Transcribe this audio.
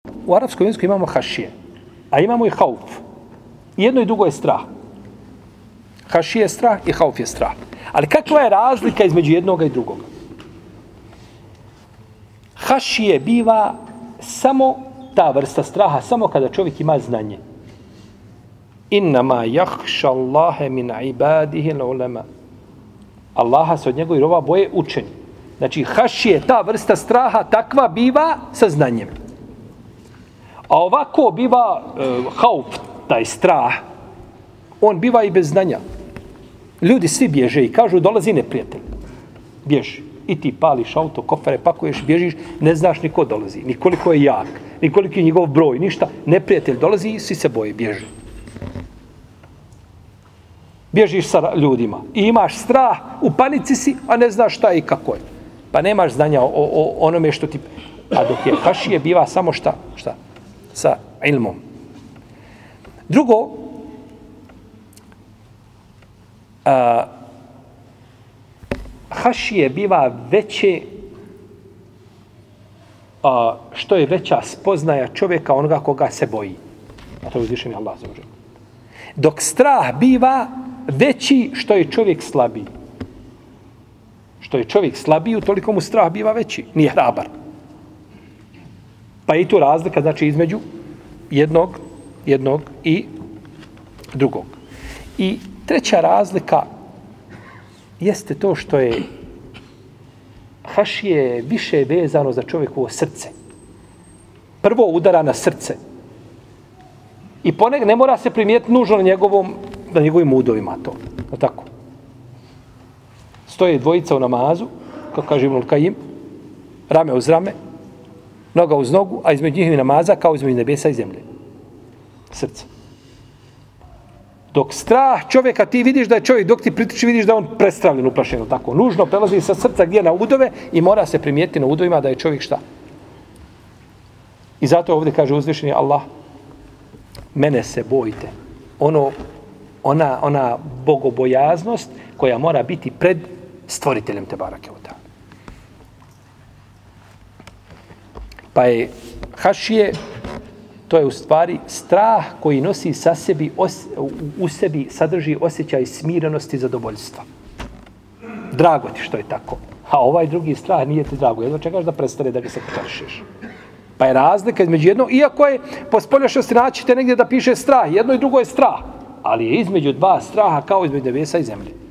u arapskom jeziku imamo hašije, a imamo i hauf. Jedno i drugo je strah. Hašije je strah i hauf je strah. Ali kakva je razlika između jednoga i drugoga? Hašije biva samo ta vrsta straha, samo kada čovjek ima znanje. Innama jahša Allahe min ibadihi l'ulema. Allaha se od njegovih roba boje učeni. Znači, hašije, ta vrsta straha, takva biva sa znanjem. A ovako biva hauf, taj strah, on biva i bez znanja. Ljudi svi bježe i kažu dolazi neprijatelj. Bježi. I ti pališ auto, kofere, pakuješ, bježiš, ne znaš ni ko dolazi, ni koliko je jak, ni koliko je njegov broj, ništa. Neprijatelj dolazi i svi se boje, bježi. Bježiš sa ljudima i imaš strah, u panici si, a ne znaš šta i kako je. Pa nemaš znanja o onome što ti... A dok je hašije biva samo šta? Šta? Sa ilmom. Drugo, hašije biva veće, što je veća spoznaja čovjeka onoga koga se boji. A to je uzvišeni Allah za uđer. Dok strah biva veći što je čovjek slabiji. Što je čovjek slabiji, toliko mu strah biva veći. Nije hrabar. Pa i tu razlika, znači, između jednog i drugog. I treća razlika jeste to što je hašije više vezano za čovjekovo srce. Prvo udara na srce. I ponekad ne mora se primijetiti nužno na njegovim udovima to. No tako. Stoje dvojica u namazu, kako kaže Ibnul Kajim, rame uz rame, noga uz nogu, a između njihovih namaza kao između nebesa i zemlje. Srce. Dok strah čovjeka, ti vidiš da je čovjek, dok ti pritiči, vidiš da je on prestravljen, uplašeno tako. Nužno prelazi sa srca gdje na udove i mora se primijetiti na udovima da je čovjek šta. I zato ovdje kaže uzvišeni Allah, mene se bojite. Ona bogobojaznost koja mora biti pred stvoriteljem te barake od. Pa je hašije, to je u stvari strah koji nosi sa sebi, u sebi sadrži osjećaj smirenosti i zadovoljstva. Drago ti što je tako. A ovaj drugi strah nije ti drago. Jedno čekaš da prestane da ga se kotaršiš. Pa je razlika između jednog, iako je po spoljašnosti naćite negdje da piše strah, jedno i drugo je strah. Ali je između dva straha kao između nebesa i zemlje.